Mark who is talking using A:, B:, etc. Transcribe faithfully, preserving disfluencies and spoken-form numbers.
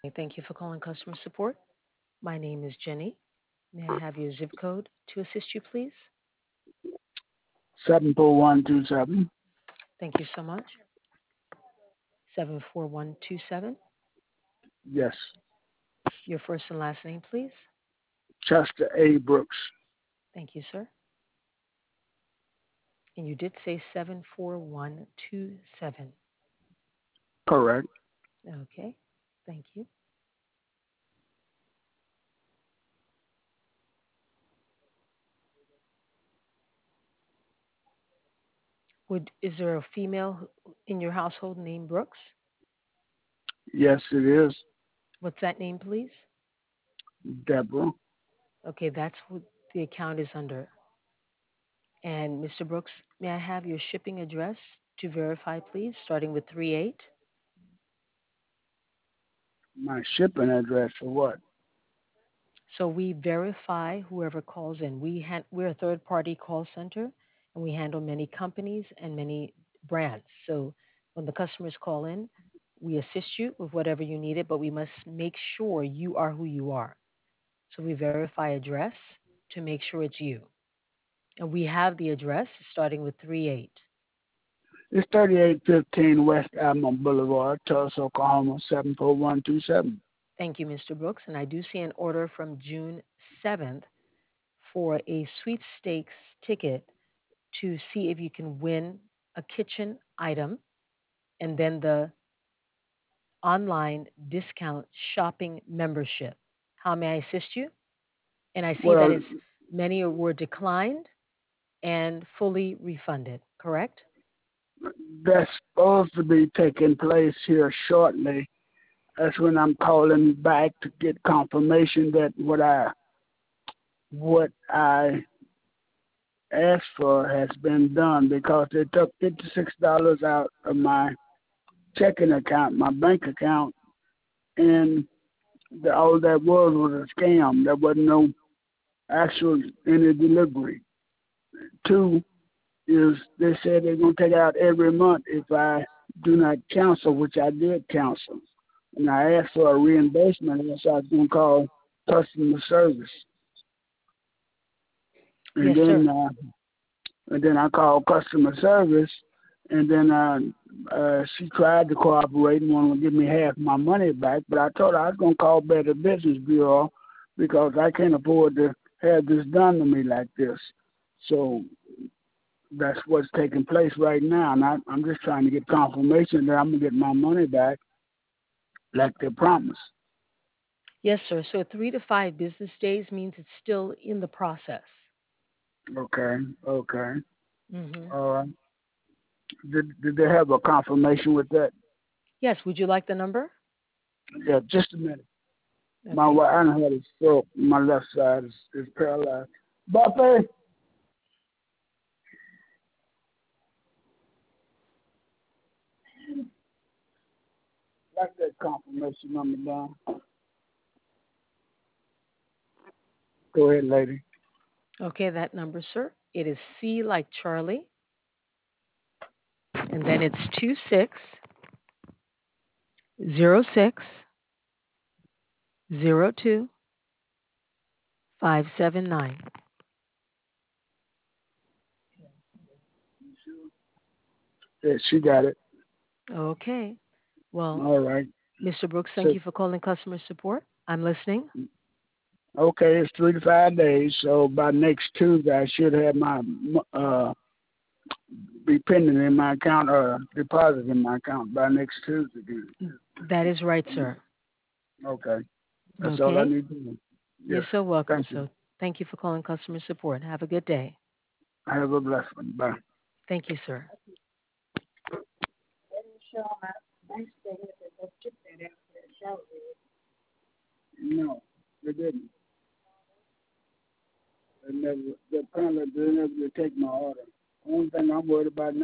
A: Thank you for calling customer support. My name is Jenny. May I have your zip code to assist you, please?
B: seven four one two seven.
A: Thank you so much. seven four one two seven.
B: Yes.
A: Your first and last name, please.
B: Chester A. Brooks.
A: Thank you, sir. And you did say seven four one two seven.
B: Correct.
A: Okay. Thank you. Would is there a female in your household named Brooks?
B: Yes, it is.
A: What's that name, please?
B: Deborah.
A: Okay, that's what the account is under. And mister Brooks, may I have your shipping address to verify, please, starting with three eight?
B: My shipping address for what?
A: So we verify whoever calls in. We ha- we're a third party call center and we handle many companies and many brands. So when the customers call in, we assist you with whatever you needed, but we must make sure you are who you are. So we verify address to make sure it's you. And we have the address starting with three eight.
B: It's thirty-eight fifteen West Alamo Boulevard, Tulsa, Oklahoma, seven four one two seven.
A: Thank you, mister Brooks. And I do see an order from June seventh for a sweepstakes ticket to see if you can win a kitchen item and then the online discount shopping membership. How may I assist you? And I see that
B: Well,
A: it's many were declined and fully refunded, correct?
B: that's supposed to be taking place here shortly. That's when I'm calling back to get confirmation that what I what I asked for has been done because they took fifty-six dollars out of my checking account, my bank account, and the, all that was was a scam. There wasn't no actual any delivery. Two is they said they're gonna take it out every month if I do not cancel, which I did cancel. And I asked for a reimbursement, and so I was gonna call customer service. And
A: Yes, sir.
B: then uh, and then I called customer service, and then uh, uh, she tried to cooperate and wanted to give me half my money back, but I told her I was going to call Better Business Bureau because I can't afford to have this done to me like this. So that's what's taking place right now, and I, I'm just trying to get confirmation that I'm going to get my money back like they promised.
A: Yes, sir. So three to five business days means it's still in the process.
B: Okay, okay.
A: Hmm.
B: All right. Did, did they have a confirmation with that?
A: Yes. Would you like the number?
B: Yeah, just a minute. My
A: Okay.
B: wife, I done had a stroke. My left side is, is paralyzed. Buffy, write that confirmation number down. Go ahead, lady.
A: Okay, that number, sir. It is C like Charlie, and then it's two six zero six zero two five seven nine.
B: Yeah, she got it.
A: Okay. Well,
B: All right.
A: mister Brooks, thank
B: So,
A: you for calling customer support. I'm listening.
B: okay, it's three to five days. So by next Tuesday, I should have my uh be pending in my account or deposit in my account by next Tuesday.
A: That is right, sir.
B: Okay, that's all I
A: Okay.
B: need to know.
A: You're
B: Yes.
A: so welcome.
B: Thank you.
A: So thank you for calling customer support. Have a good day.
B: Have a blessed one. Bye.
A: Thank you, sir.
B: No, they didn't. They never. They apparently they never did take my order. Only thing I'm worried about now.